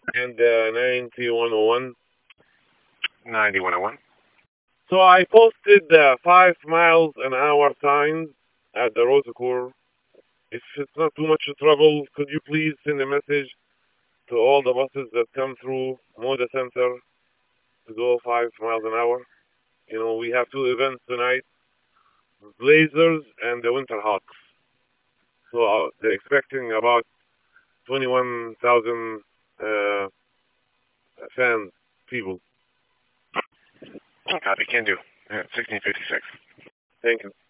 and 9101. 9101. So I posted 5 miles an hour signs at the Rosecourt. If it's not too much trouble, could you please send a message to all the buses that come through Moda Center to go 5 miles an hour? We have two events tonight, Blazers and the Winter Hawks. So they're expecting about 21,000 uh, fans, people. Copy, can do. 1656. Thank you.